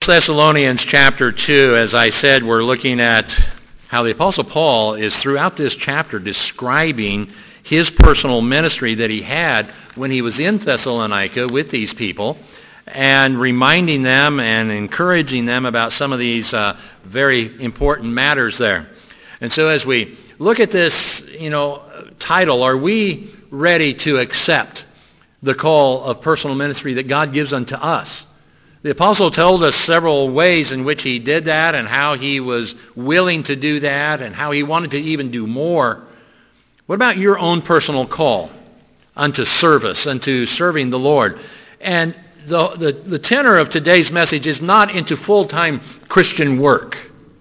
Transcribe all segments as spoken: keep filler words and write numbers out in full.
Thessalonians chapter two, as I said, we're looking at how the Apostle Paul is throughout this chapter describing his personal ministry that he had when he was in Thessalonica with these people, and reminding them and encouraging them about some of these uh, very important matters there. And so as we look at this, you know, title, are we ready to accept the call of personal ministry that God gives unto us? The apostle told us several ways in which he did that and how he was willing to do that and how he wanted to even do more. What about your own personal call unto service, unto serving the Lord? And the, the, the tenor of today's message is not into full-time Christian work,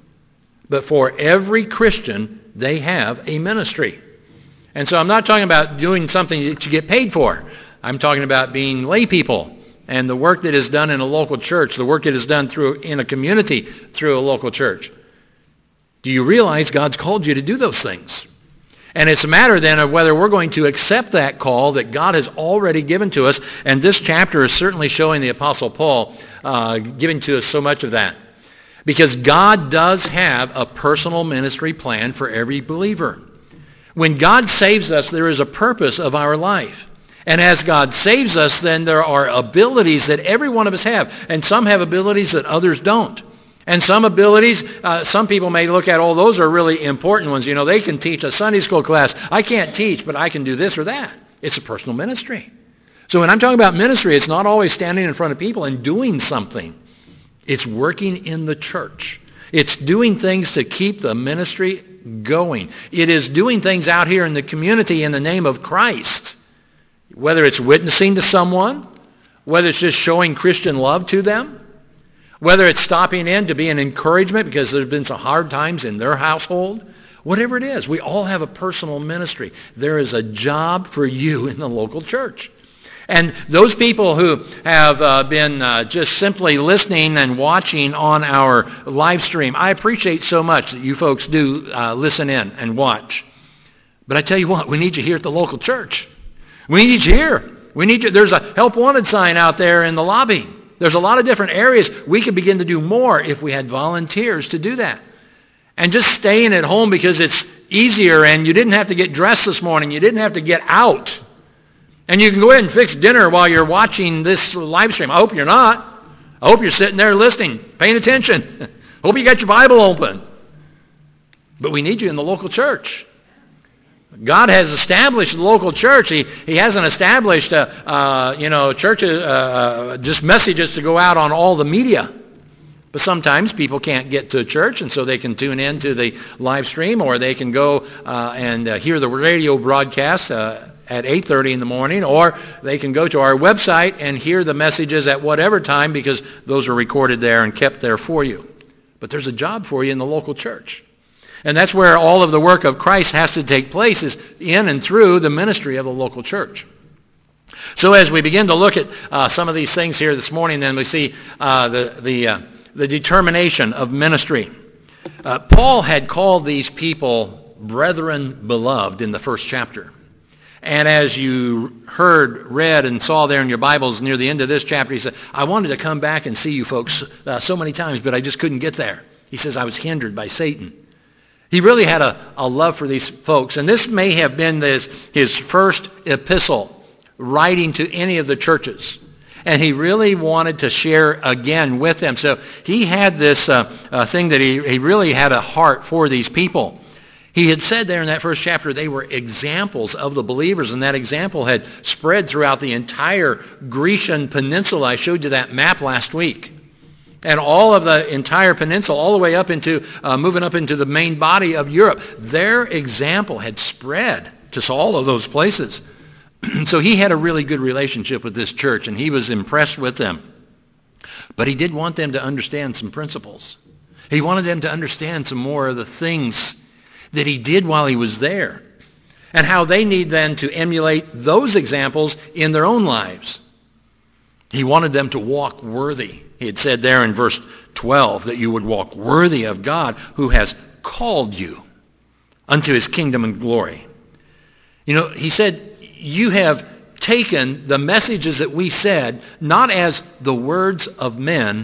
but for every Christian, they have a ministry. And so I'm not talking about doing something that you get paid for. I'm talking about being lay people. And the work that is done in a local church, the work that is done through in a community through a local church. Do you realize God's called you to do those things? And it's a matter then of whether we're going to accept that call that God has already given to us. And this chapter is certainly showing the Apostle Paul uh, giving to us so much of that. Because God does have a personal ministry plan for every believer. When God saves us, there is a purpose of our life. And as God saves us, then there are abilities that every one of us have. And some have abilities that others don't. And some abilities, uh, some people may look at, oh, those are really important ones. You know, they can teach a Sunday school class. I can't teach, but I can do this or that. It's a personal ministry. So when I'm talking about ministry, it's not always standing in front of people and doing something. It's working in the church. It's doing things to keep the ministry going. It is doing things out here in the community in the name of Christ. Whether it's witnessing to someone, whether it's just showing Christian love to them, whether it's stopping in to be an encouragement because there's been some hard times in their household, whatever it is, we all have a personal ministry. There is a job for you in the local church. And those people who have uh, been uh, just simply listening and watching on our live stream, I appreciate so much that you folks do uh, listen in and watch. But I tell you what, we need you here at the local church. We need you here. We need you. There's a help wanted sign out there in the lobby. There's a lot of different areas. We could begin to do more if we had volunteers to do that. And just staying at home because it's easier and you didn't have to get dressed this morning. You didn't have to get out. And you can go ahead and fix dinner while you're watching this live stream. I hope you're not. I hope you're sitting there listening, paying attention. Hope you got your Bible open. But we need you in the local church. God has established the local church. He, he hasn't established, uh, uh, you know, churches, uh, just messages to go out on all the media. But sometimes people can't get to church, and so they can tune in to the live stream, or they can go uh, and uh, hear the radio broadcast uh, at eight thirty in the morning, or they can go to our website and hear the messages at whatever time because those are recorded there and kept there for you. But there's a job for you in the local church. And that's where all of the work of Christ has to take place, is in and through the ministry of the local church. So as we begin to look at uh, some of these things here this morning, then we see uh, the the, uh, the determination of ministry. Uh, Paul had called these people brethren beloved in the first chapter. And as you heard, read, and saw there in your Bibles near the end of this chapter, he said, I wanted to come back and see you folks uh, so many times, but I just couldn't get there. He says, I was hindered by Satan. He really had a, a love for these folks. And this may have been this, his first epistle writing to any of the churches. And he really wanted to share again with them. So he had this uh, uh, thing that he, he really had a heart for these people. He had said there in that first chapter they were examples of the believers, and that example had spread throughout the entire Grecian peninsula. I showed you that map last week. And all of the entire peninsula, all the way up into, uh, moving up into the main body of Europe, their example had spread to all of those places. So he had a really good relationship with this church, and he was impressed with them. But he did want them to understand some principles. He wanted them to understand some more of the things that he did while he was there, and how they need then to emulate those examples in their own lives. He wanted them to walk worthy. He had said there in verse twelve that you would walk worthy of God who has called you unto his kingdom and glory. You know, he said, you have taken the messages that we said, not as the words of men,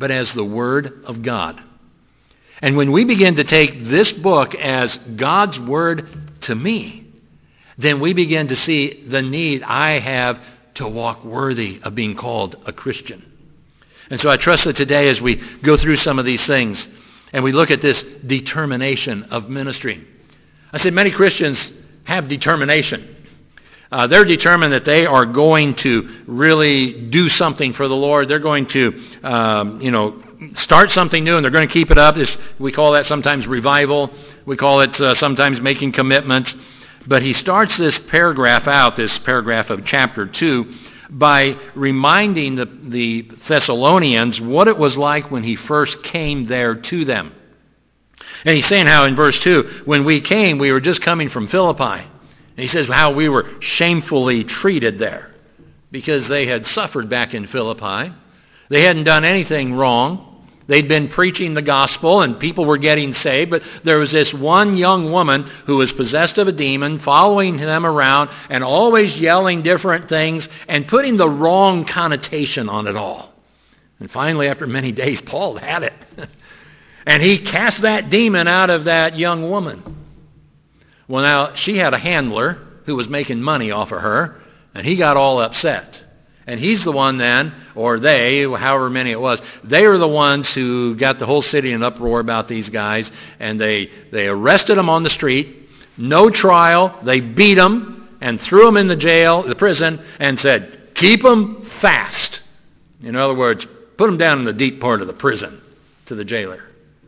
but as the Word of God. And when we begin to take this book as God's Word to me, then we begin to see the need I have to walk worthy of being called a Christian. And so I trust that today as we go through some of these things and we look at this determination of ministry. I said many Christians have determination. Uh, they're determined that they are going to really do something for the Lord. They're going to, um, you know, start something new and they're going to keep it up. It's, we call that sometimes revival. We call it uh, sometimes making commitments. But he starts this paragraph out, this paragraph of chapter two, by reminding the, the Thessalonians what it was like when he first came there to them. And he's saying how in verse two, when we came, we were just coming from Philippi. And he says how we were shamefully treated there because they had suffered back in Philippi. They hadn't done anything wrong. They'd been preaching the gospel and people were getting saved, but there was this one young woman who was possessed of a demon following them around and always yelling different things and putting the wrong connotation on it all. And finally, after many days, Paul had it. And he cast that demon out of that young woman. Well, now, she had a handler who was making money off of her, and he got all upset. And he's the one then, or they, however many it was, they were the ones who got the whole city in an uproar about these guys, and they, they arrested them on the street, no trial, they beat them, and threw them in the jail, the prison, and said, keep them fast. In other words, put them down in the deep part of the prison to the jailer.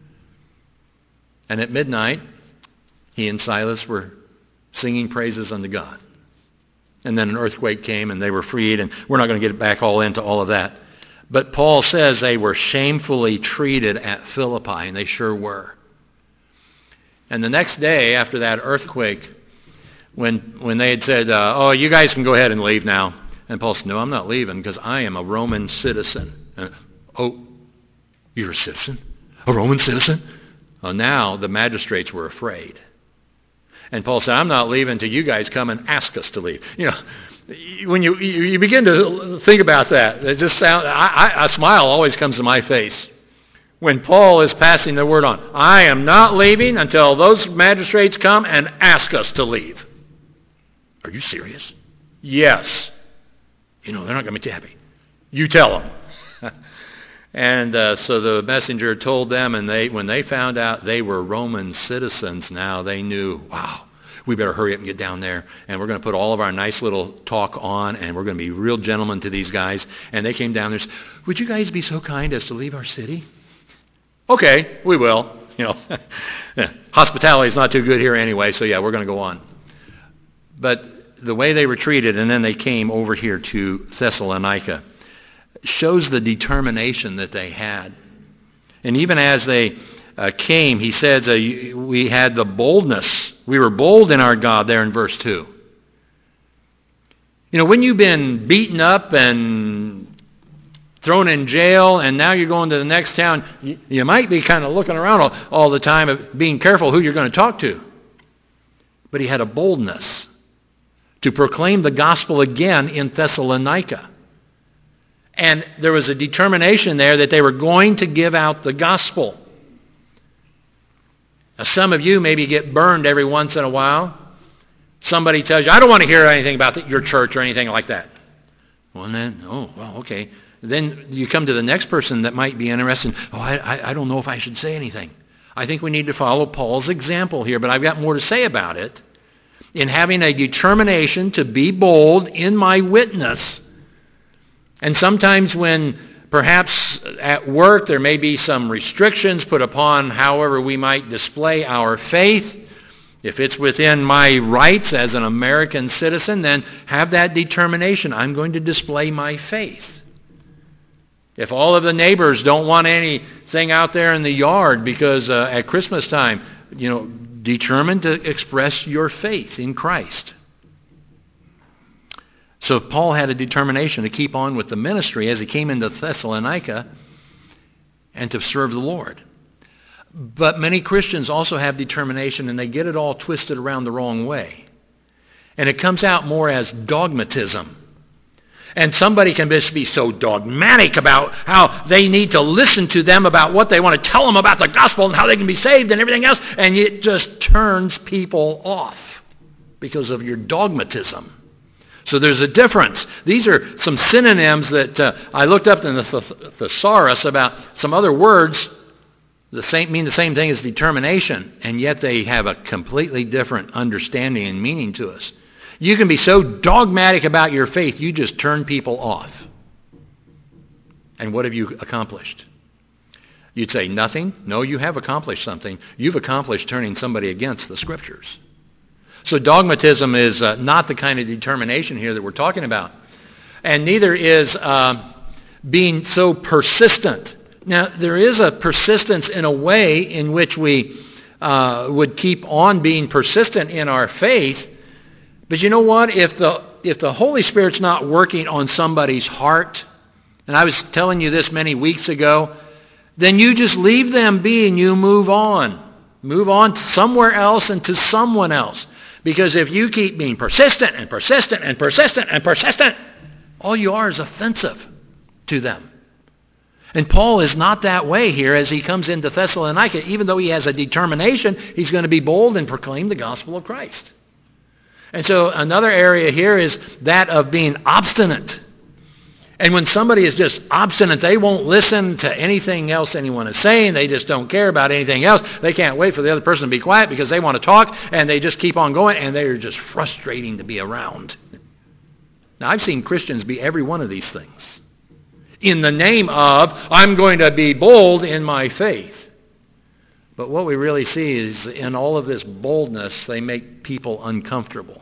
And at midnight, he and Silas were singing praises unto God. And then an earthquake came and they were freed, and we're not going to get back all into all of that. But Paul says they were shamefully treated at Philippi, and they sure were. And the next day after that earthquake, when when they had said, uh, oh, you guys can go ahead and leave now. And Paul said, no, I'm not leaving because I am a Roman citizen. And, oh, you're a citizen? A Roman citizen? Well, now the magistrates were afraid. And Paul said, I'm not leaving until you guys come and ask us to leave. You know, when you you begin to think about that, it just sounds, I, I, a smile always comes to my face when Paul is passing the word on. I am not leaving until those magistrates come and ask us to leave. Are you serious? Yes. You know, they're not going to be too happy. You tell them. And uh, so the messenger told them, and they, when they found out they were Roman citizens now, they knew, wow, we better hurry up and get down there, and we're going to put all of our nice little talk on, and we're going to be real gentlemen to these guys. And they came down there and said, would you guys be so kind as to leave our city? Okay, we will. You know, yeah, hospitality is not too good here anyway, so yeah, we're going to go on. But the way they were treated, and then they came over here to Thessalonica, shows the determination that they had. And even as they uh, came, he says uh, we had the boldness. We were bold in our God there in verse two. You know, when you've been beaten up and thrown in jail and now you're going to the next town, you, you might be kind of looking around all, all the time, of being careful who you're going to talk to. But he had a boldness to proclaim the gospel again in Thessalonica. And there was a determination there that they were going to give out the gospel. Now, some of you maybe get burned every once in a while. Somebody tells you, I don't want to hear anything about the, your church or anything like that. Well, then, oh, well, okay. Then you come to the next person that might be interested. Oh, I, I, I don't know if I should say anything. I think we need to follow Paul's example here, but I've got more to say about it. In having a determination to be bold in my witness. And sometimes when perhaps at work there may be some restrictions put upon however we might display our faith, if it's within my rights as an American citizen, then have that determination. I'm going to display my faith. If all of the neighbors don't want anything out there in the yard because uh, at Christmas time, you know, determined to express your faith in Christ. So Paul had a determination to keep on with the ministry as he came into Thessalonica and to serve the Lord. But many Christians also have determination, and they get it all twisted around the wrong way. And it comes out more as dogmatism. And somebody can just be so dogmatic about how they need to listen to them about what they want to tell them about the gospel and how they can be saved and everything else, and it just turns people off because of your dogmatism. So there's a difference. These are some synonyms that uh, I looked up in the th- thesaurus about some other words that same, mean the same thing as determination, and yet they have a completely different understanding and meaning to us. You can be so dogmatic about your faith, you just turn people off. And what have you accomplished? You'd say, nothing? No, you have accomplished something. You've accomplished turning somebody against the Scriptures. So dogmatism is uh, not the kind of determination here that we're talking about. And neither is uh, being so persistent. Now, there is a persistence in a way in which we uh, would keep on being persistent in our faith. But you know what? If the, if the Holy Spirit's not working on somebody's heart, and I was telling you this many weeks ago, then you just leave them be and you move on. Move on to somewhere else and to someone else. Because if you keep being persistent and persistent and persistent and persistent, all you are is offensive to them. And Paul is not that way here as he comes into Thessalonica. Even though he has a determination, he's going to be bold and proclaim the gospel of Christ. And so another area here is that of being obstinate. And when somebody is just obstinate, they won't listen to anything else anyone is saying. They just don't care about anything else. They can't wait for the other person to be quiet because they want to talk, and they just keep on going, and they're just frustrating to be around. Now, I've seen Christians be every one of these things in the name of, I'm going to be bold in my faith. But what we really see is in all of this boldness, they make people uncomfortable.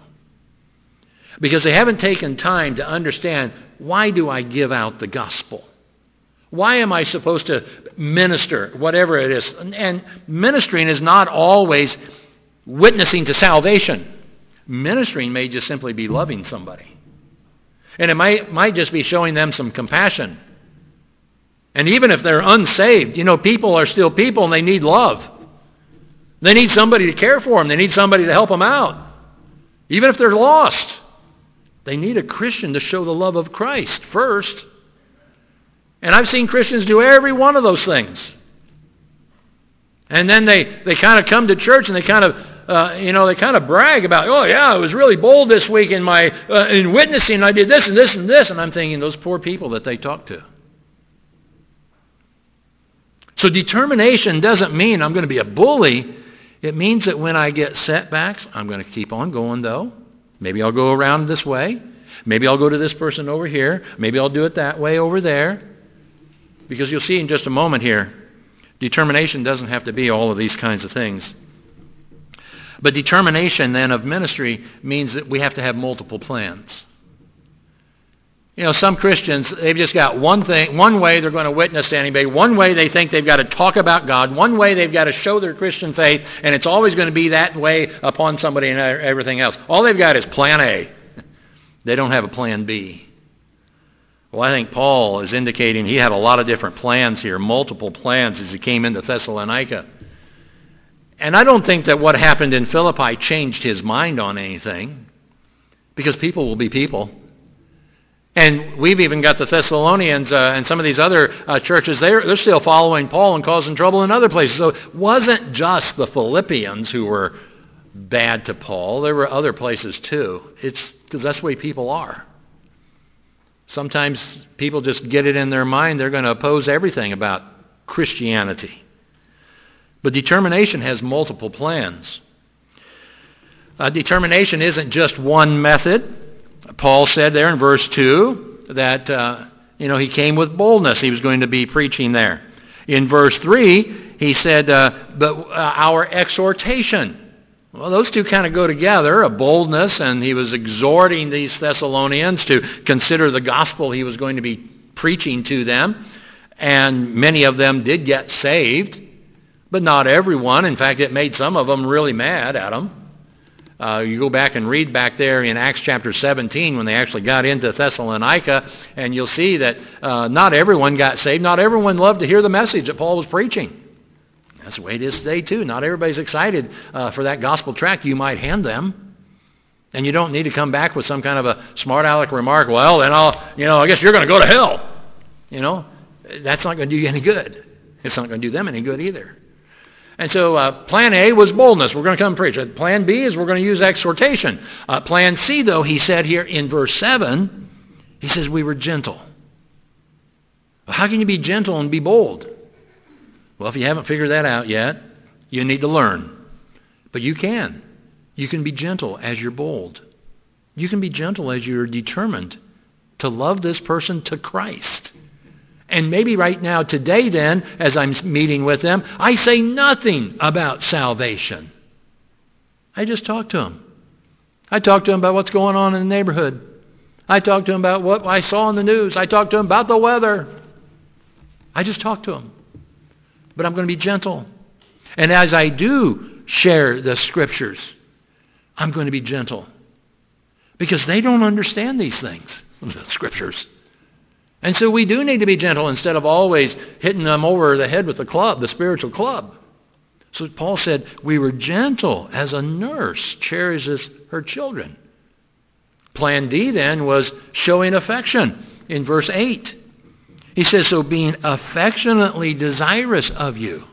Because they haven't taken time to understand, why do I give out the gospel? Why am I supposed to minister, whatever it is? And ministering is not always witnessing to salvation. Ministering may just simply be loving somebody. And it might, might just be showing them some compassion. And even if they're unsaved, you know, people are still people and they need love. They need somebody to care for them. They need somebody to help them out. Even if they're lost. They need a Christian to show the love of Christ first. And I've seen Christians do every one of those things. And then they, they kind of come to church and they kind of, uh, you know, they kind of brag about, oh yeah, I was really bold this week in my, uh, in witnessing. I did this and this and this. And I'm thinking, those poor people that they talk to. So determination doesn't mean I'm going to be a bully. It means that when I get setbacks, I'm going to keep on going though. Maybe I'll go around this way. Maybe I'll go to this person over here. Maybe I'll do it that way over there. Because you'll see in just a moment here, determination doesn't have to be all of these kinds of things. But determination then of ministry means that we have to have multiple plans. You know, some Christians, they've just got one thing, one way they're going to witness to anybody, one way they think they've got to talk about God, one way they've got to show their Christian faith, and it's always going to be that way upon somebody and everything else. All they've got is plan A. They don't have a plan B. Well, I think Paul is indicating he had a lot of different plans here, multiple plans as he came into Thessalonica. And I don't think that what happened in Philippi changed his mind on anything, because people will be people. And we've even got the Thessalonians uh, and some of these other uh, churches, they're, they're still following Paul and causing trouble in other places. So it wasn't just the Philippians who were bad to Paul. There were other places too. It's because that's the way people are. Sometimes people just get it in their mind they're going to oppose everything about Christianity. But determination has multiple plans. Uh, determination isn't just one method. Paul said there in verse two that, uh, you know, he came with boldness. He was going to be preaching there. In verse three, he said, uh, but uh, our exhortation. Well, those two kind of go together, a boldness, and he was exhorting these Thessalonians to consider the gospel he was going to be preaching to them. And many of them did get saved, but not everyone. In fact, it made some of them really mad at him. Uh, you go back and read back there in Acts chapter seventeen when they actually got into Thessalonica, and you'll see that uh, not everyone got saved. Not everyone loved to hear the message that Paul was preaching. That's the way it is today too. Not everybody's excited uh, for that gospel tract you might hand them. And you don't need to come back with some kind of a smart aleck remark, well, then I'll, you know, I guess you're going to go to hell. You know, that's not going to do you any good. It's not going to do them any good either. And so uh, plan A was boldness. We're going to come preach. Plan B is we're going to use exhortation. Uh, plan C, though, he said here in verse seven, he says we were gentle. Well, how can you be gentle and be bold? Well, if you haven't figured that out yet, you need to learn. But you can. You can be gentle as you're bold. You can be gentle as you're determined to love this person to Christ. And maybe right now, today then, as I'm meeting with them, I say nothing about salvation. I just talk to them. I talk to them about what's going on in the neighborhood. I talk to them about what I saw in the news. I talk to them about the weather. I just talk to them. But I'm going to be gentle. And as I do share the scriptures, I'm going to be gentle. Because they don't understand these things, the scriptures. And so we do need to be gentle instead of always hitting them over the head with the club, the spiritual club. So Paul said, we were gentle as a nurse cherishes her children. Plan D then was showing affection in verse eight. He says, so being affectionately desirous of you.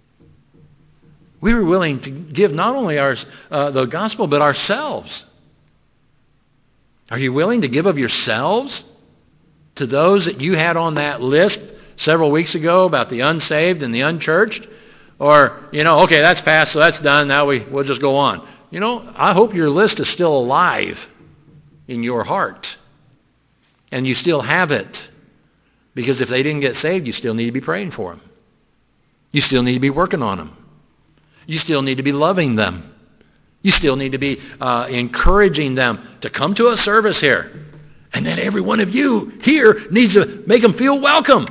We were willing to give not only our, uh, the gospel, but ourselves. Are you willing to give of yourselves to those that you had on that list several weeks ago about the unsaved and the unchurched? Or, you know, okay, that's passed, so that's done, now we, we'll just go on. You know, I hope your list is still alive in your heart. And you still have it. Because if they didn't get saved, you still need to be praying for them. You still need to be working on them. You still need to be loving them. You still need to be uh, encouraging them to come to a service here. And then every one of you here needs to make them feel welcome.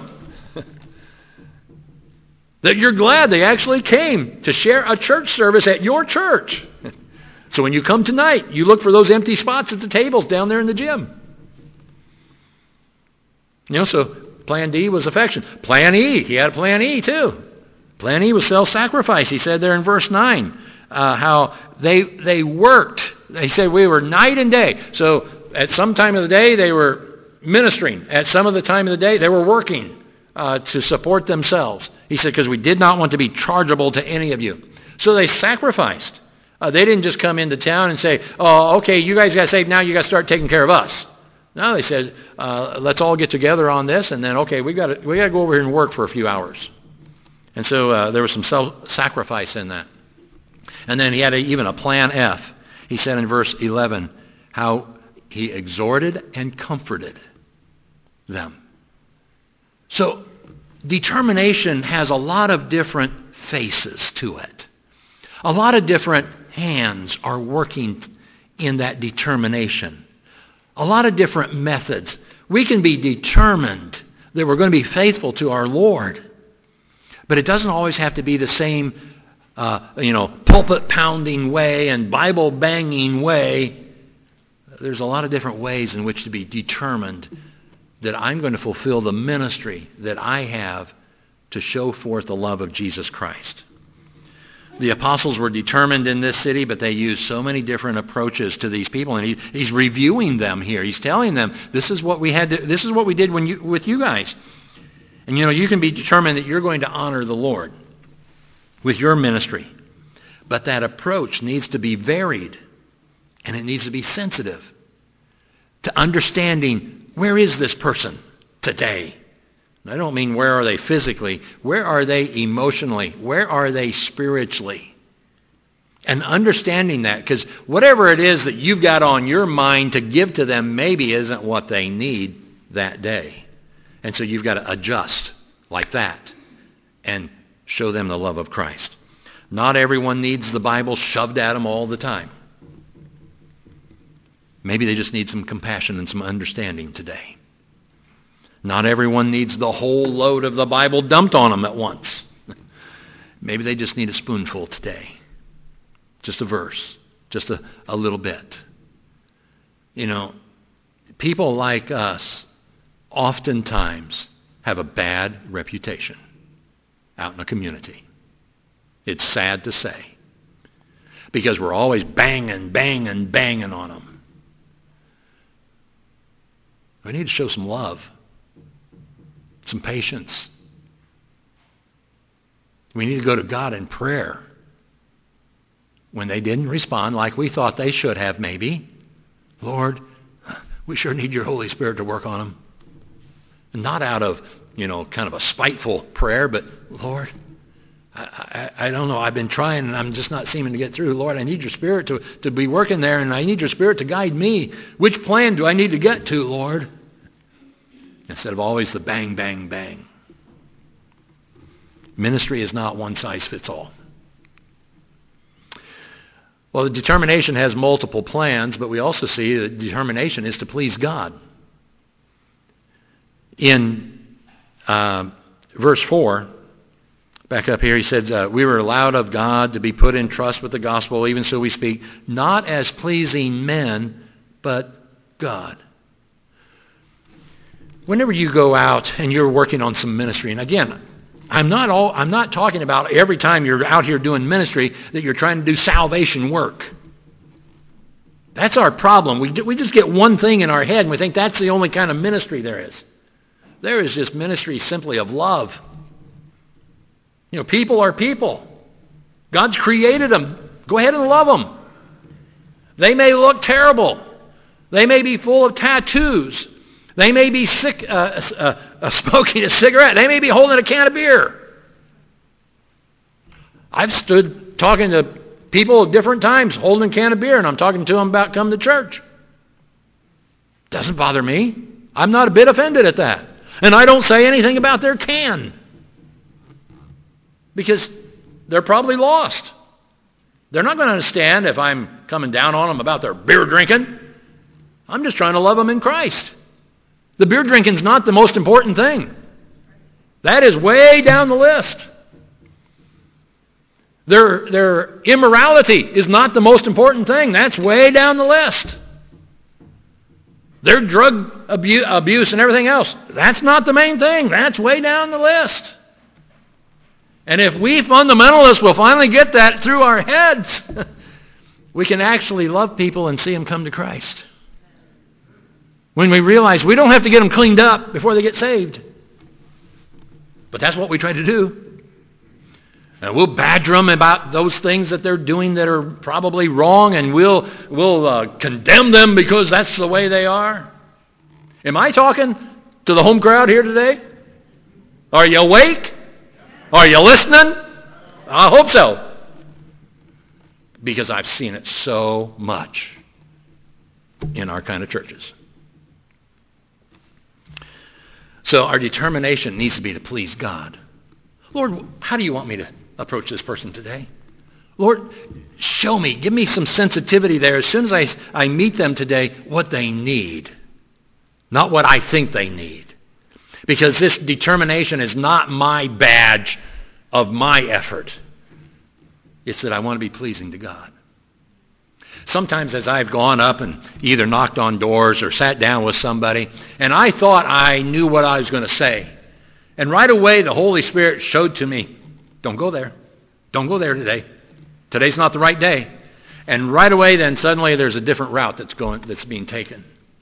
That you're glad they actually came to share a church service at your church. So when you come tonight, you look for those empty spots at the tables down there in the gym. You know, so plan D was affection. Plan E, he had a plan E too. Plan E was self-sacrifice. He said there in verse nine uh, how they they worked. He said we were night and day. So at some time of the day they were ministering. At some of the time of the day they were working uh, to support themselves. He said because we did not want to be chargeable to any of you. So they sacrificed. Uh, they didn't just come into town and say, oh, okay, you guys got saved, now you got to start taking care of us. No, they said, uh, let's all get together on this, and then, okay, we got to we got to go over here and work for a few hours. And so uh, there was some self-sacrifice in that. And then he had a, even a plan F. He said in verse eleven how he exhorted and comforted them. So determination has a lot of different faces to it. A lot of different hands are working in that determination. A lot of different methods. We can be determined that we're going to be faithful to our Lord. But it doesn't always have to be the same, uh, you know, pulpit-pounding way and Bible-banging way. There's a lot of different ways in which to be determined that I'm going to fulfill the ministry that I have to show forth the love of Jesus Christ. The apostles were determined in this city, but they used so many different approaches to these people, and he, he's reviewing them here. He's telling them, this is what we had. To, this is what we did when you, with you guys. And you know, you can be determined that you're going to honor the Lord with your ministry, but that approach needs to be varied, and it needs to be sensitive to understanding where is this person today. I don't mean where are they physically. Where are they emotionally? Where are they spiritually? And understanding that, because whatever it is that you've got on your mind to give to them maybe isn't what they need that day. And so you've got to adjust like that and show them the love of Christ. Not everyone needs the Bible shoved at them all the time. Maybe they just need some compassion and some understanding today. Not everyone needs the whole load of the Bible dumped on them at once. Maybe they just need a spoonful today. Just a verse. Just a, a little bit. You know, people like us oftentimes have a bad reputation out in the community. It's sad to say. because we're always banging, banging, banging on them. We need to show some love, some patience. We need to go to God in prayer when they didn't respond like we thought they should have maybe. Lord, we sure need your Holy Spirit to work on them. Not out of, you know, kind of a spiteful prayer, but Lord, I, I, I don't know, I've been trying and I'm just not seeming to get through. Lord, I need your Spirit to, to be working there, and I need your Spirit to guide me. Which plan do I need to get to, Lord? Instead of always the bang, bang, bang. Ministry is not one size fits all. Well, the determination has multiple plans, but we also see that determination is to please God. In uh, verse four, back up here, he said, uh, we were allowed of God to be put in trust with the gospel, even so we speak, not as pleasing men, but God. Whenever you go out and you're working on some ministry, and again, I'm not all, I'm not talking about every time you're out here doing ministry that you're trying to do salvation work. That's our problem. We, we just get one thing in our head and we think that's the only kind of ministry there is. There is just ministry simply of love. You know, people are people. God's created them. Go ahead and love them. They may look terrible. They may be full of tattoos. They may be sick, uh, uh, uh, smoking a cigarette. They may be holding a can of beer. I've stood talking to people at different times holding a can of beer, and I'm talking to them about coming to church. Doesn't bother me. I'm not a bit offended at that. And I don't say anything about their can because they're probably lost. They're not going to understand if I'm coming down on them about their beer drinking. I'm just trying to love them in Christ. The beer drinking's not the most important thing. That is way down the list. Their, their immorality is not the most important thing. That's way down the list. Their drug abu- abuse and everything else, that's not the main thing. That's way down the list. And if we fundamentalists will finally get that through our heads, we can actually love people and see them come to Christ. When we realize we don't have to get them cleaned up before they get saved. But that's what we try to do. And we'll badger them about those things that they're doing that are probably wrong, and we'll, we'll uh, condemn them because that's the way they are. Am I talking to the home crowd here today? Are you awake? Are you listening? I hope so. Because I've seen it so much in our kind of churches. So our determination needs to be to please God. Lord, how do you want me to approach this person today? Lord, show me, give me some sensitivity there as soon as I, I meet them today, what they need, not what I think they need. Because this determination is not my badge of my effort. It's that I want to be pleasing to God. Sometimes as I've gone up and either knocked on doors or sat down with somebody, and I thought I knew what I was going to say. And right away the Holy Spirit showed to me, don't go there. Don't go there today. Today's not the right day. And right away then suddenly there's a different route that's going that's being taken.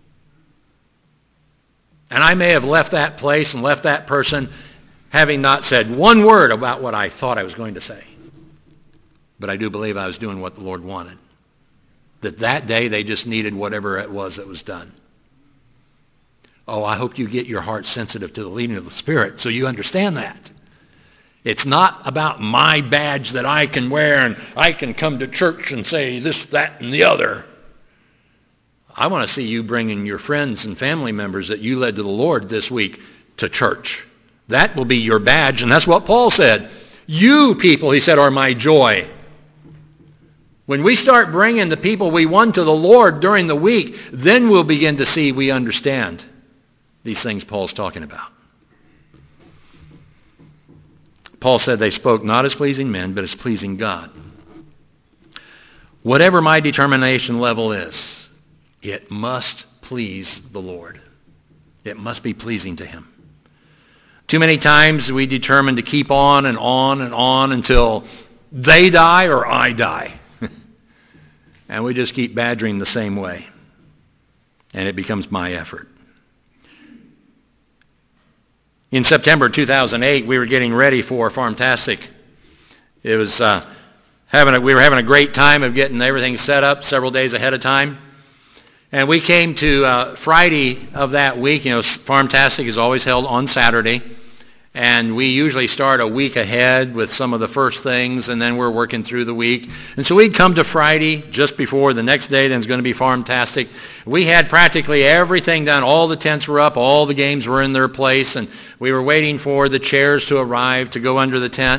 And I may have left that place and left that person having not said one word about what I thought I was going to say. But I do believe I was doing what the Lord wanted. That that day they just needed whatever it was that was done. Oh, I hope you get your heart sensitive to the leading of the Spirit so you understand that. It's not about my badge that I can wear and I can come to church and say this, that, and the other. I want to see you bringing your friends and family members that you led to the Lord this week to church. That will be your badge, and that's what Paul said. You people, he said, are my joy. When we start bringing the people we won to the Lord during the week, then we'll begin to see we understand these things Paul's talking about. Paul said they spoke not as pleasing men, but as pleasing God. Whatever my determination level is, it must please the Lord. It must be pleasing to him. Too many times we determine to keep on and on and on until they die or I die. And we just keep badgering the same way. And it becomes my effort. In September two thousand eight, we were getting ready for Farmtastic. It was uh, having a, we were having a great time of getting everything set up several days ahead of time. And we came to uh, Friday of that week. You know, Farmtastic is always held on Saturday. And we usually start a week ahead with some of the first things, and then we're working through the week. And so we'd come to Friday just before the next day, then it's going to be Farmtastic. We had practically everything done. All the tents were up, all the games were in their place, and we were waiting for the chairs to arrive to go under the tent.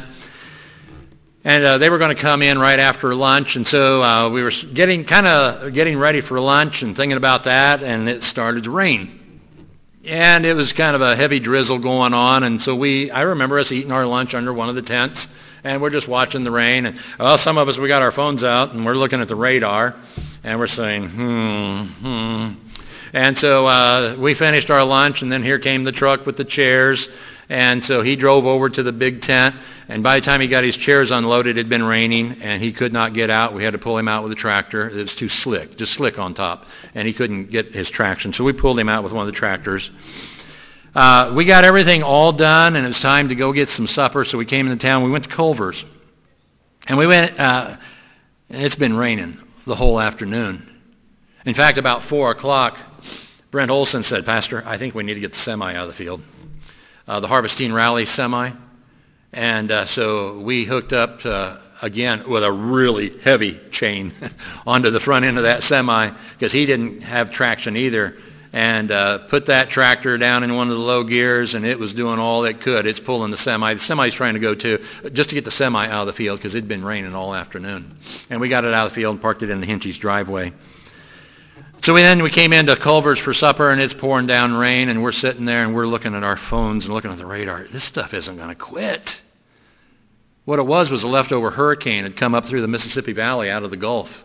And uh, they were going to come in right after lunch, and so uh, we were getting kind of getting ready for lunch and thinking about that, and it started to rain. And it was kind of a heavy drizzle going on, and so we, I remember us eating our lunch under one of the tents, and we're just watching the rain. And well, some of us, we got our phones out, and we're looking at the radar, and we're saying, hmm, hmm. And so uh, we finished our lunch, and then here came the truck with the chairs. And so he drove over to the big tent, and by the time he got his chairs unloaded, it had been raining, and he could not get out. We had to pull him out with a tractor. It was too slick, just slick on top, and he couldn't get his traction. So we pulled him out with one of the tractors. Uh, we got everything all done, and it was time to go get some supper, so we came into town. We went to Culver's, and we went, uh, and it's been raining the whole afternoon. In fact, about four o'clock, Brent Olson said, "Pastor, I think we need to get the semi out of the field." Uh, the Harvestine Rally semi. And uh, so we hooked up uh, again with a really heavy chain onto the front end of that semi because he didn't have traction either. And uh, put that tractor down in one of the low gears, and it was doing all it could. It's pulling the semi. The semi's trying to go too, just to get the semi out of the field because it'd been raining all afternoon. And we got it out of the field and parked it in the Hinchy's driveway. So we, then we came into Culver's for supper, and it's pouring down rain, and we're sitting there, and we're looking at our phones and looking at the radar. This stuff isn't going to quit. What it was was a leftover hurricane had come up through the Mississippi Valley out of the Gulf.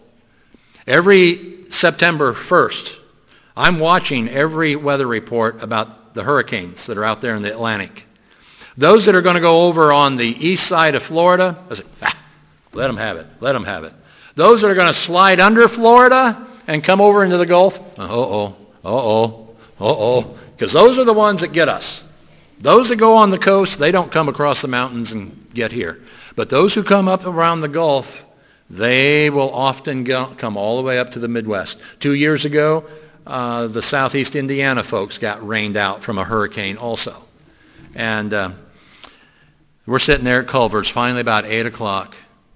Every September first, I'm watching every weather report about the hurricanes that are out there in the Atlantic. Those that are going to go over on the east side of Florida, I say, ah, let them have it, let them have it. Those that are going to slide under Florida and come over into the Gulf, uh-oh, uh-oh, uh-oh, because those are the ones that get us. Those that go on the coast, they don't come across the mountains and get here. But those who come up around the Gulf, they will often go, come all the way up to the Midwest. Two years ago, uh, the southeast Indiana folks got rained out from a hurricane also. And uh, we're sitting there at Culver's, finally about eight o'clock.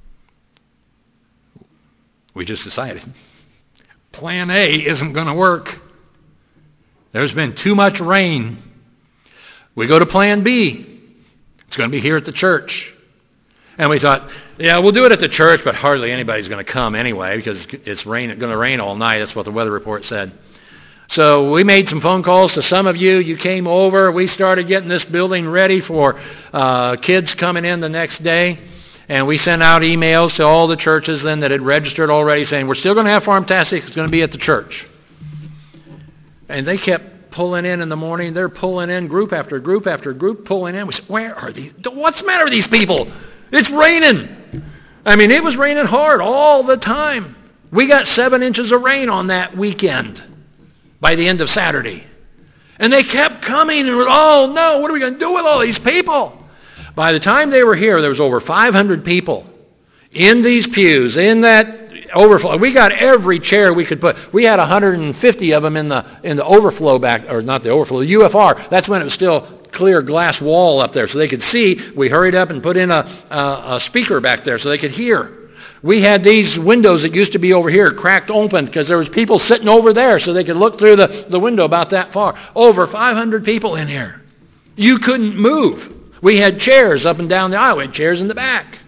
We just decided, Plan A isn't going to work. There's been too much rain. We go to Plan B. It's going to be here at the church. And we thought, yeah, we'll do it at the church, but hardly anybody's going to come anyway because it's rain, going to rain all night. That's what the weather report said. So we made some phone calls to some of you. You came over. We started getting this building ready for uh, kids coming in the next day. And we sent out emails to all the churches then that had registered already saying, we're still going to have Farmtastic. It's going to be at the church. And they kept pulling in in the morning. They're pulling in group after group after group pulling in. We said, where are these? What's the matter with these people? It's raining. I mean, it was raining hard all the time. We got seven inches of rain on that weekend by the end of Saturday. And they kept coming and were, oh no, what are we going to do with all these people? By the time they were here, there was over five hundred people in these pews, in that overflow. We got every chair we could put. We had one hundred fifty of them in the in the overflow back, or not the overflow, the U F R. That's when it was still clear glass wall up there so they could see. We hurried up and put in a, a, a speaker back there so they could hear. We had these windows that used to be over here cracked open because there was people sitting over there so they could look through the, the window about that far. Over five hundred people in here. You couldn't move. We had chairs up and down the aisle. We had chairs in the back.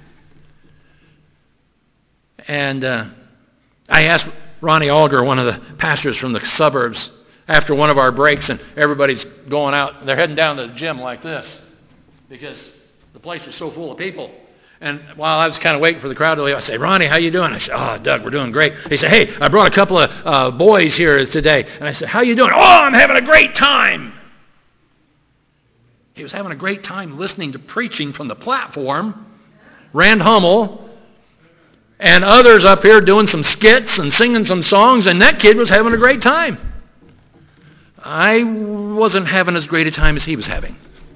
And uh, I asked Ronnie Alger, one of the pastors from the suburbs, after one of our breaks, and everybody's going out. They're heading down to the gym like this because the place was so full of people. And while I was kind of waiting for the crowd to leave, I say, Ronnie, how you doing? I said, oh, Doug, we're doing great. He said, hey, I brought a couple of uh, boys here today. And I said, how you doing? Oh, I'm having a great time. He was having a great time listening to preaching from the platform. Rand Hummel and others up here doing some skits and singing some songs, and that kid was having a great time. I wasn't having as great a time as he was having.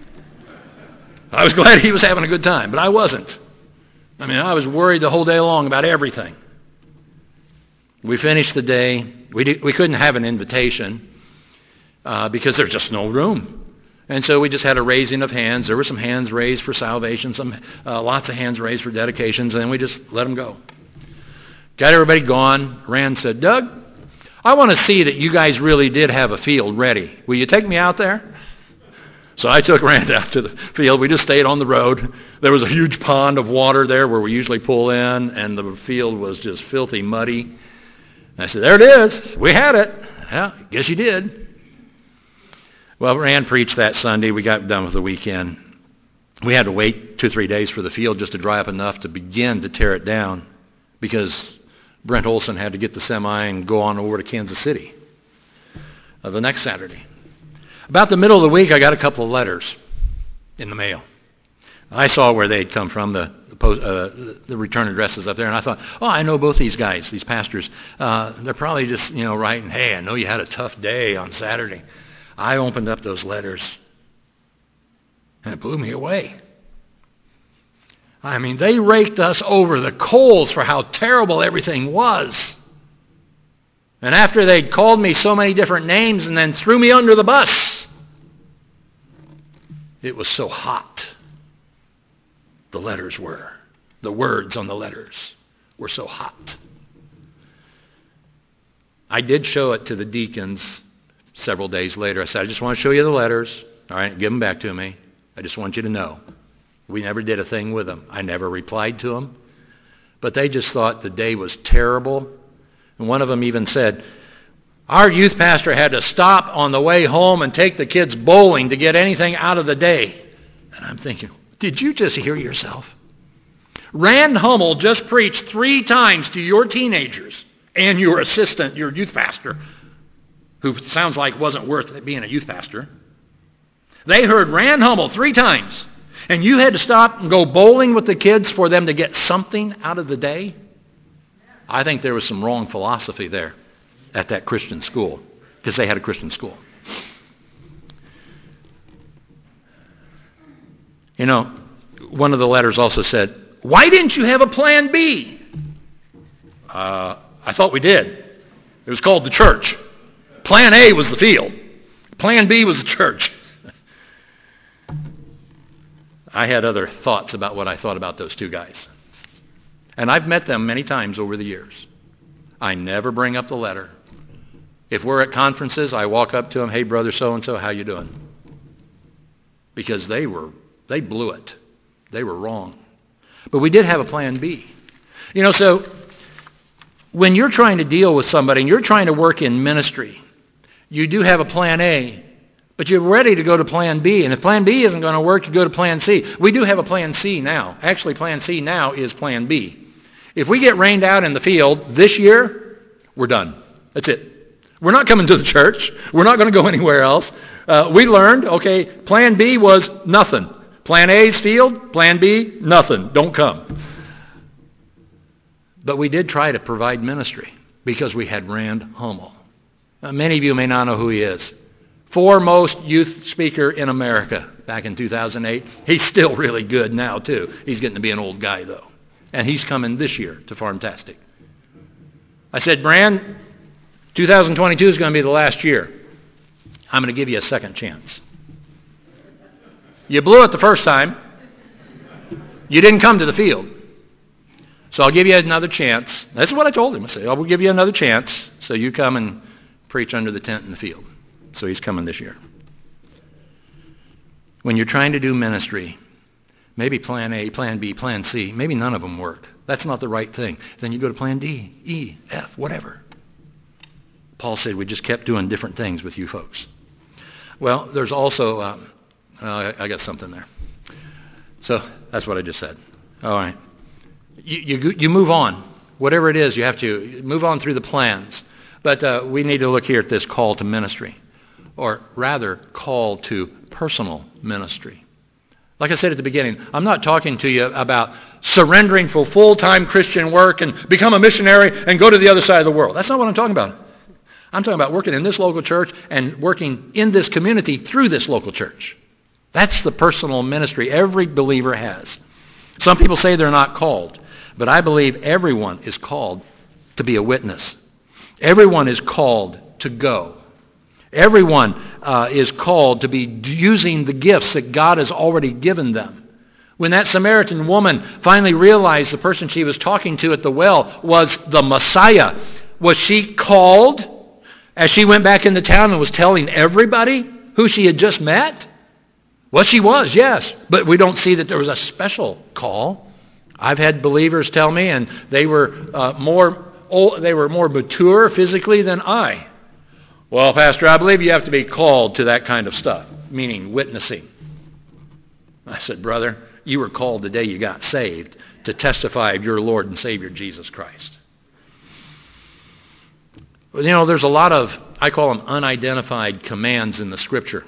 I was glad he was having a good time, but I wasn't. I mean, I was worried the whole day long about everything. We finished the day. We, did, we couldn't have an invitation uh, because there's just no room. And so we just had a raising of hands. There were some hands raised for salvation, some uh, lots of hands raised for dedications, and we just let them go. Got everybody gone. Rand said, Doug, I want to see that you guys really did have a field ready. Will you take me out there? So I took Rand out to the field. We just stayed on the road. There was a huge pond of water there where we usually pull in, and the field was just filthy muddy. And I said, there it is. We had it. Yeah, guess you did. Well, Rand preached that Sunday. We got done with the weekend. We had to wait two or three days for the field just to dry up enough to begin to tear it down because Brent Olson had to get the semi and go on over to Kansas City uh, the next Saturday. About the middle of the week, I got a couple of letters in the mail. I saw where they'd come from, the the, post, uh, the return addresses up there, and I thought, oh, I know both these guys, these pastors. Uh, they're probably just, you know, writing, hey, I know you had a tough day on Saturday. I opened up those letters, and it blew me away. I mean, they raked us over the coals for how terrible everything was. And after they'd called me so many different names and then threw me under the bus, it was so hot. The letters were. The words on the letters were so hot. I did show it to the deacons several days later. I said, I just want to show you the letters. All right, give them back to me. I just want you to know. We never did a thing with them. I never replied to them. But they just thought the day was terrible. And one of them even said, our youth pastor had to stop on the way home and take the kids bowling to get anything out of the day. And I'm thinking, did you just hear yourself? Rand Hummel just preached three times to your teenagers and your assistant, your youth pastor, who sounds like wasn't worth being a youth pastor. They heard Rand Hummel three times, and you had to stop and go bowling with the kids for them to get something out of the day? I think there was some wrong philosophy there at that Christian school, because they had a Christian school. You know, one of the letters also said, why didn't you have a plan B? Uh, I thought we did. It was called the church. Plan A was the field. Plan B was the church. I had other thoughts about what I thought about those two guys. And I've met them many times over the years. I never bring up the letter. If we're at conferences, I walk up to them, hey, brother so-and-so, how you doing? Because they were, they blew it. They were wrong. But we did have a plan B. You know, so when you're trying to deal with somebody and you're trying to work in ministry, you do have a plan A, but you're ready to go to plan B. And if plan B isn't going to work, you go to plan C. We do have a plan C now. Actually, plan C now is plan B. If we get rained out in the field this year, we're done. That's it. We're not coming to the church. We're not going to go anywhere else. Uh, we learned, okay, plan B was nothing. Plan A's field, plan B, nothing. Don't come. But we did try to provide ministry because we had Rand Hummel. Uh, many of you may not know who he is. Foremost youth speaker in America back in two thousand eight. He's still really good now, too. He's getting to be an old guy, though. And he's coming this year to Farmtastic. I said, Brand, two thousand twenty-two is going to be the last year. I'm going to give you a second chance. You blew it the first time. You didn't come to the field. So I'll give you another chance. That's what I told him. I said, I will give you another chance. So you come and preach under the tent in the field. So he's coming this year. When you're trying to do ministry, maybe plan A, plan B, plan C, maybe none of them work. That's not the right thing. Then you go to plan D, E, F, whatever. Paul said we just kept doing different things with you folks. Well, there's also, um, uh, I got something there. So that's what I just said. All right. You, you, you move on. Whatever it is, you have to move on through the plans. But uh, we need to look here at this call to ministry, or rather, call to personal ministry. Like I said at the beginning, I'm not talking to you about surrendering for full-time Christian work and become a missionary and go to the other side of the world. That's not what I'm talking about. I'm talking about working in this local church and working in this community through this local church. That's the personal ministry every believer has. Some people say they're not called, but I believe everyone is called to be a witness. Everyone is called to go. Everyone uh, is called to be using the gifts that God has already given them. When that Samaritan woman finally realized the person she was talking to at the well was the Messiah, was she called as she went back into town and was telling everybody who she had just met? Well, she was, yes, but we don't see that there was a special call. I've had believers tell me, and they were uh, more old, they were more mature physically than I. Well, Pastor, I believe you have to be called to that kind of stuff, meaning witnessing. I said, brother, you were called the day you got saved to testify of your Lord and Savior Jesus Christ. You know, there's a lot of, I call them unidentified commands in the Scripture.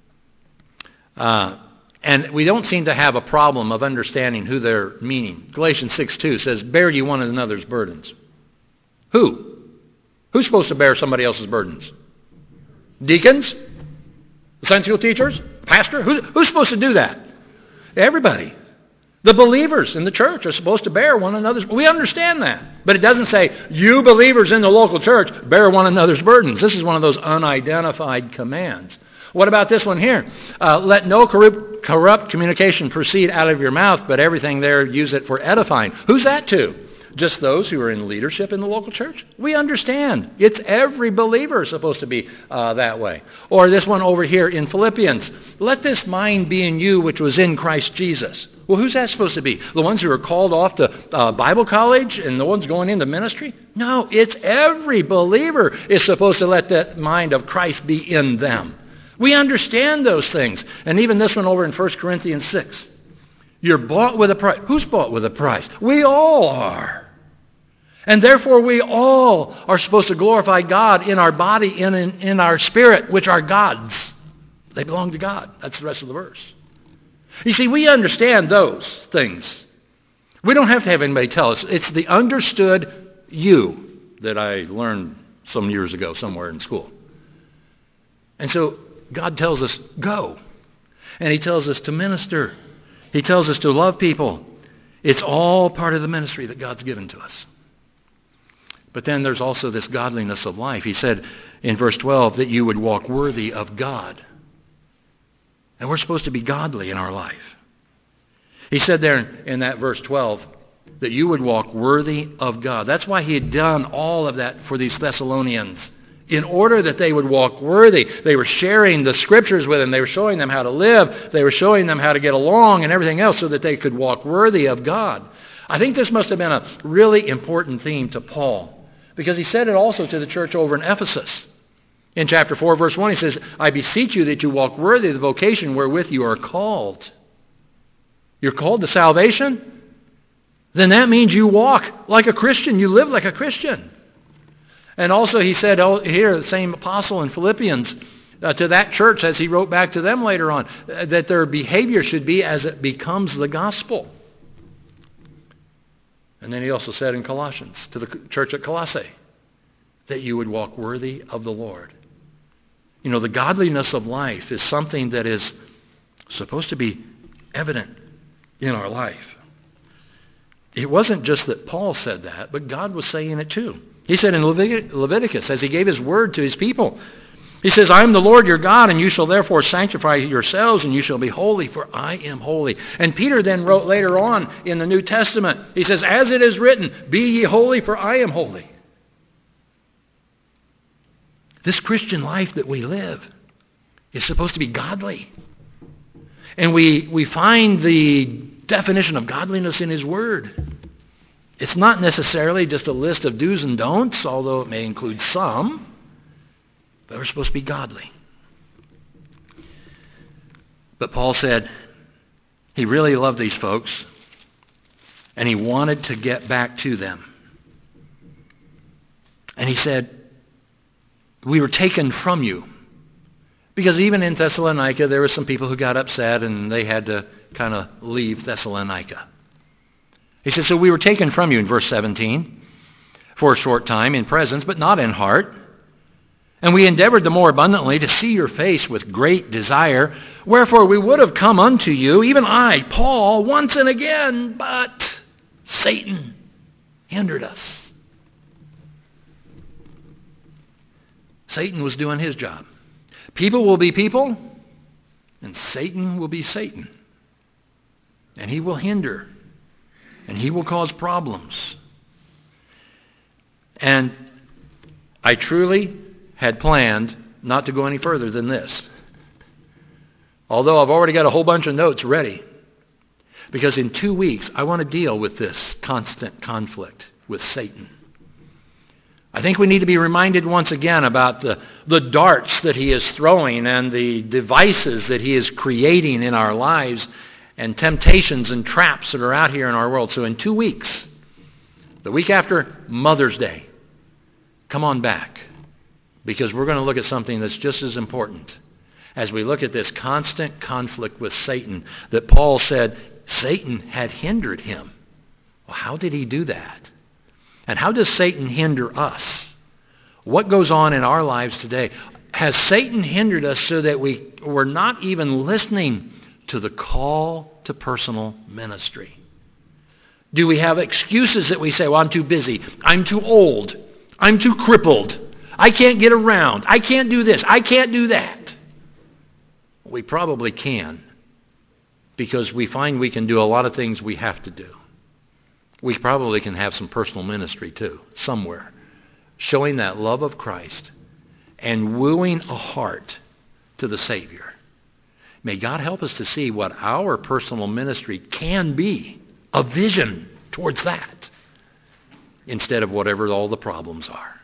Uh, and we don't seem to have a problem of understanding who they're meaning. Galatians six two says, bear ye one another's burdens. Who? Who's supposed to bear somebody else's burdens? Deacons? The Sunday school teachers? Pastor? Who, who's supposed to do that? Everybody. The believers in the church are supposed to bear one another's. We understand that. But it doesn't say, you believers in the local church bear one another's burdens. This is one of those unidentified commands. What about this one here? Uh, let no corrupt, corrupt communication proceed out of your mouth, but everything there use it for edifying. Who's that to? Just those who are in leadership in the local church? We understand. It's every believer supposed to be uh, that way. Or this one over here in Philippians. Let this mind be in you which was in Christ Jesus. Well, who's that supposed to be? The ones who are called off to uh, Bible college and the ones going into ministry? No, it's every believer is supposed to let that mind of Christ be in them. We understand those things. And even this one over in First Corinthians six. You're bought with a price. Who's bought with a price? We all are. And therefore we all are supposed to glorify God in our body and in, in our spirit, which are God's. They belong to God. That's the rest of the verse. You see, we understand those things. We don't have to have anybody tell us. It's the understood you that I learned some years ago somewhere in school. And so God tells us, go. And he tells us to minister. He tells us to love people. It's all part of the ministry that God's given to us. But then there's also this godliness of life. He said in verse twelve that you would walk worthy of God. And we're supposed to be godly in our life. He said there in that verse twelve that you would walk worthy of God. That's why he had done all of that for these Thessalonians. In order that they would walk worthy. They were sharing the Scriptures with them. They were showing them how to live. They were showing them how to get along and everything else so that they could walk worthy of God. I think this must have been a really important theme to Paul. Because he said it also to the church over in Ephesus. In chapter four, verse one, he says, I beseech you that you walk worthy of the vocation wherewith you are called. You're called to salvation? Then that means you walk like a Christian. You live like a Christian. And also he said here, the same apostle in Philippians, uh, to that church as he wrote back to them later on, uh, that their behavior should be as it becomes the gospel. And then he also said in Colossians, to the church at Colossae, that you would walk worthy of the Lord. You know, the godliness of life is something that is supposed to be evident in our life. It wasn't just that Paul said that, but God was saying it too. He said in Leviticus, as he gave his word to his people, he says, I am the Lord your God, and you shall therefore sanctify yourselves, and you shall be holy, for I am holy. And Peter then wrote later on in the New Testament, he says, as it is written, be ye holy, for I am holy. This Christian life that we live is supposed to be godly. And we, we find the definition of godliness in his word. It's not necessarily just a list of do's and don'ts, although it may include some. But we're supposed to be godly. But Paul said he really loved these folks, and he wanted to get back to them. And he said, we were taken from you. Because even in Thessalonica, there were some people who got upset, and they had to kind of leave Thessalonica. He says, so we were taken from you in verse seventeen for a short time in presence, but not in heart. And we endeavored the more abundantly to see your face with great desire. Wherefore we would have come unto you, even I, Paul, once and again, but Satan hindered us. Satan was doing his job. People will be people, and Satan will be Satan. And he will hinder, and he will cause problems. And I truly had planned not to go any further than this. Although I've already got a whole bunch of notes ready. Because in two weeks, I want to deal with this constant conflict with Satan. I think we need to be reminded once again about the, the darts that he is throwing and the devices that he is creating in our lives and temptations and traps that are out here in our world. So in two weeks, the week after Mother's Day, come on back, because we're going to look at something that's just as important as we look at this constant conflict with Satan that Paul said Satan had hindered him. Well, how did he do that? And how does Satan hinder us? What goes on in our lives today? Has Satan hindered us so that we, we're not even listening to the call to personal ministry? Do we have excuses that we say, well, I'm too busy, I'm too old, I'm too crippled, I can't get around, I can't do this, I can't do that? We probably can, because we find we can do a lot of things we have to do. We probably can have some personal ministry too, somewhere, showing that love of Christ and wooing a heart to the Savior. May God help us to see what our personal ministry can be, a vision towards that, instead of whatever all the problems are.